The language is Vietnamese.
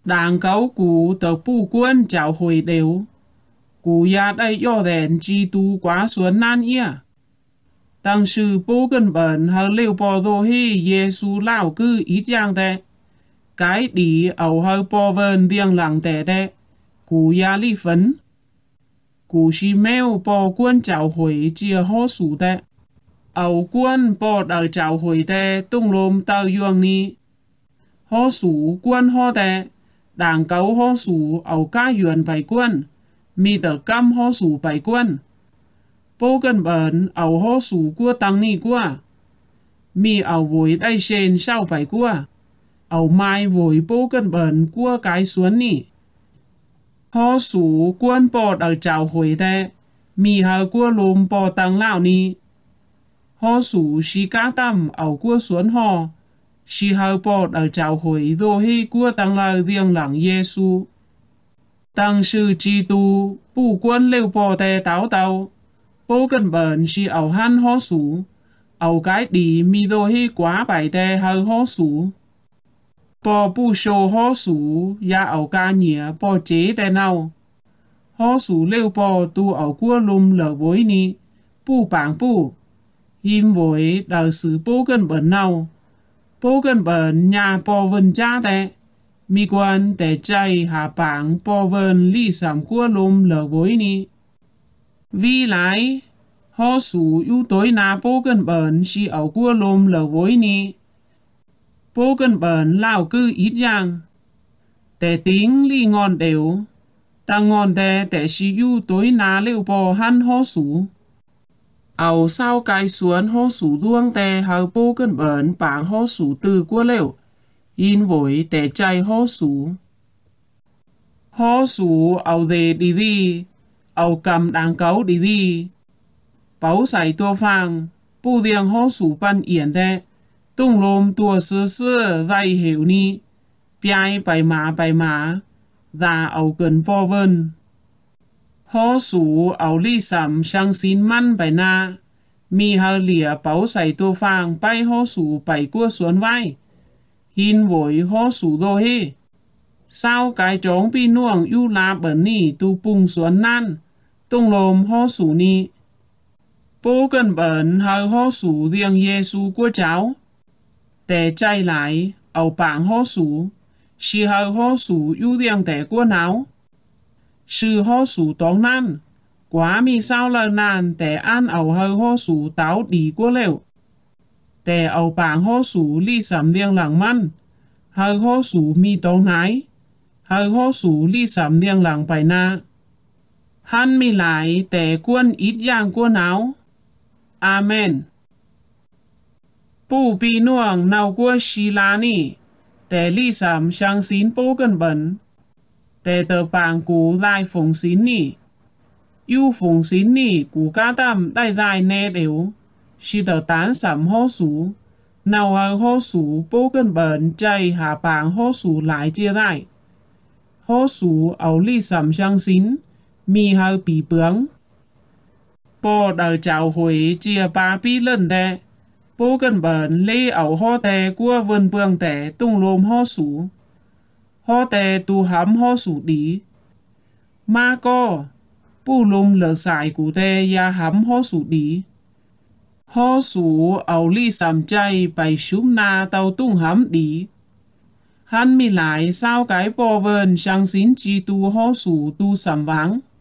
Đảng cấu cụ tờ bù quân giáo hội đều. Cụ ya đây do đèn chi tu quá xuân nan ia. Tăng sư bố gần bẩn hờ liều bò dô hi Giê-xu lão cư ít giang tệ. Cái đi ẩu hờ bò vần điên lặng tệ tệ. Cụ ya li phấn. Cụ xì mèo bò quân giáo hội chia hô sủ tệ. Ẩu quân bò đợi giáo hội tệ tung lồm tàu yuang ni. Hô sủ quân hô tệ. Đảng cấu hô sủ ẩu ca yuan bài quân. Mi tờ căm hô sủ bài quân. Bố gần bẩn ẩu hô sủ của tăng ni qua. Mi ẩu vội đây xên sau bài qua. Ẩu mai vội bố gần bẩn của cái xuống ni. Hô sủ quân bò đợi giáo hội tệ. Mi hờ của lùm bò tăng lão ni. Hô sủ xì cá tâm ẩu của xuống hò. Xì hờ bò đợi giáo hội đô hi của tăng lời riêng lặng Giê-xu. Tăng sư chi tu bù quân liêu bò tè táo tàu. Bố gần bẩn xì ẩu hăn hô sủ. Ẩu cái đi mi đô hi quá bài tè hờ hô sủ. Bò bù sô hô sủ ya ẩu ca nhịa bò chế tè nào. Hô sủ liêu bò tu ẩu của lùm lở bối ni. Bù bảng bù. Hiêm bối đợi sự bố gần bẩn nào. Bố gần bẩn nhà bò vần cha tè. Mi quan tè chay hạ bảng bò vần li sảm của lùm lở bối ni. Vì lại, hô sủ yu tối na bố gần bẩn xì ẩu của lùm lở bối ni. Bố gần bẩn lao cư ít giang. Tè tính li ngon đều. Ta ngon tè xì yu tối na liêu bò hăn hô sủ. Ẩu sao cái xuống hô sủ duông tè hờ bố gần bẩn bảng hô sủ từ của liêu. In vội tè chay hô sủ. Hô sủ ẩu dề đi đi. Ẩu cầm đảng cấu đi đi. Bảo sải tua phang. Bù điên hô sủ ban yển tè. Tung lồm tua sư sư vay hiểu ni. Biai bài mã. Và ẩu gần bò vân. Hô sủ ẩu li sắm sang xin măn bài na. Mi hờ lìa bảo sải tua phang bay hô sủ bài của xuống vai. Hin vội hô sủ đô hi. Sao cái trống bi nuông yu la bẩn ni tu bung xuống nan. Tung lồm hô sủ ni. Bố gần bẩn hờ hô sủ riêng Giê-xu của cháu. Tè chay lại, ẩu bảng hô sủ. Xì hờ hô sủ yu riêng tè của nào. Sư hô sủ tóng nan. Quá mi sao lờ nàn tè an ẩu hờ hô sủ táo đi của lều. Tè ẩu bảng hô sủ li sắm riêng lặng măn. Hờ hô sủ mi tóng nái. Hờ hô sủ li sắm riêng lặng bài na. Hắn mi lại tè quân ít giang của nào. Amen. Bù bì nuông nào của xì lá ni. Tè li sắm sang xin bố gần bẩn. Tè tờ bảng cú lại phùng xin ni. Yu phùng xin ni cú cá tâm đai dài nè đều. Xì tờ tán sắm hô sủ. Nào hờ hô sủ bố gần bẩn chay hạ bảng hô sủ lại chia lại. Hô sủ ẩu li sắm sang xin. Mi hờ bì bướng. Bò đợi giáo hội chia ba bí lần tè. Bố gần bẩn lê ẩu hô tè của vườn bường tè tung lồm hô sủ. Hô tè tu hắm hô sủ đi. Ma co. Bù lùm lờ sải của tè ya hắm hô sủ đi. Hô sủ ẩu li sắm chay bài xúm na tàu tung hắm đi. Hắn mi lại sao cái bò vườn sang xin chi tu hô sủ tu sắm vắng.